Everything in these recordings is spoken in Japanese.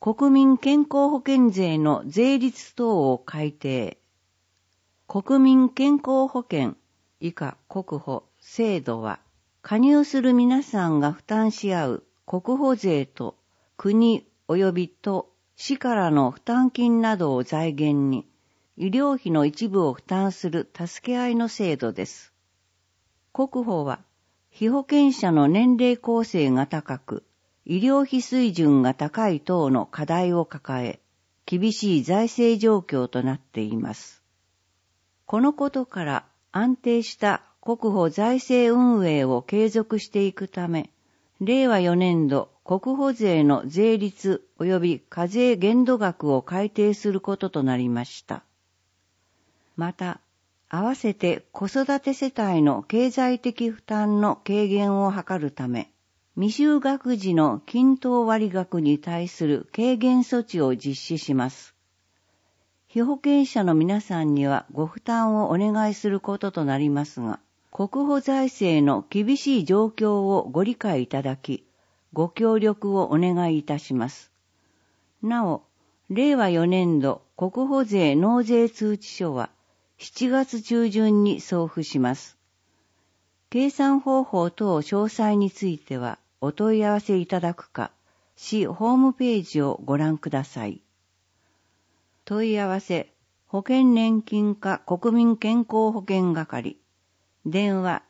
国民健康保険税の税率等を改定。国民健康保険以下国保制度は、加入する皆さんが負担し合う国保税と国及び都市からの負担金などを財源に、医療費の一部を負担する助け合いの制度です。国保は、被保険者の年齢構成が高く、医療費水準が高い等の課題を抱え、厳しい財政状況となっています。このことから安定した国保財政運営を継続していくため、令和4年度国保税の税率及び課税限度額を改定することとなりました。また、合わせて子育て世帯の経済的負担の軽減を図るため、未就学児の均等割額に対する軽減措置を実施します。被保険者の皆さんにはご負担をお願いすることとなりますが、国保財政の厳しい状況をご理解いただき、ご協力をお願いいたします。なお、令和4年度国保税納税通知書は7月中旬に送付します。計算方法等詳細についてはお問い合わせいただくか、市ホームページをご覧ください。問い合わせ、保険年金課国民健康保険係、電話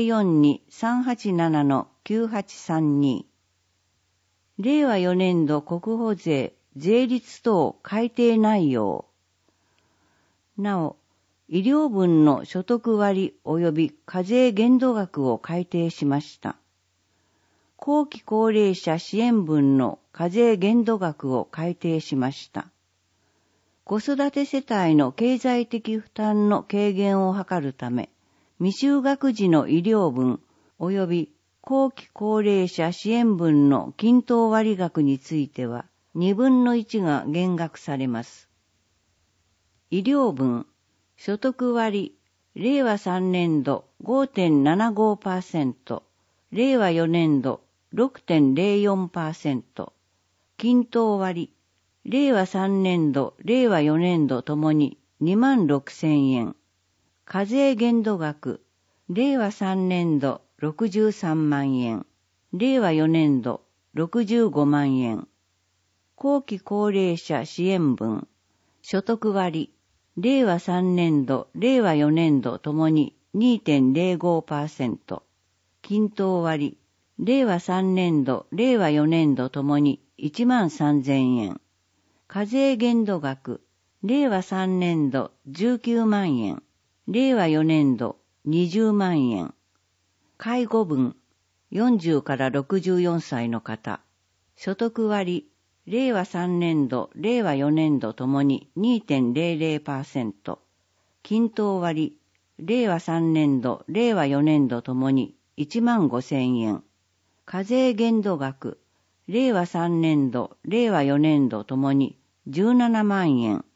042-387-9832。令和4年度国保税税率等改定内容。なお、医療分の所得割及び課税限度額を改定しました。後期高齢者支援分の課税限度額を改定しました。子育て世帯の経済的負担の軽減を図るため、未就学児の医療分及び後期高齢者支援分の均等割額については2分の1が減額されます。医療分、所得割、令和3年度 5.75%、令和4年度 6.04%、均等割、令和3年度、令和4年度ともに26,000円。課税限度額、令和3年度63万円。令和4年度65万円。後期高齢者支援分、所得割、令和3年度、令和4年度ともに 2.05%。均等割、令和3年度、令和4年度ともに13,000円。課税限度額、令和3年度19万円、令和4年度20万円。介護分、40から64歳の方、所得割、令和3年度、令和4年度ともに 2.00%。均等割、令和3年度、令和4年度ともに15,000円。課税限度額、令和3年度、令和4年度ともに17万円。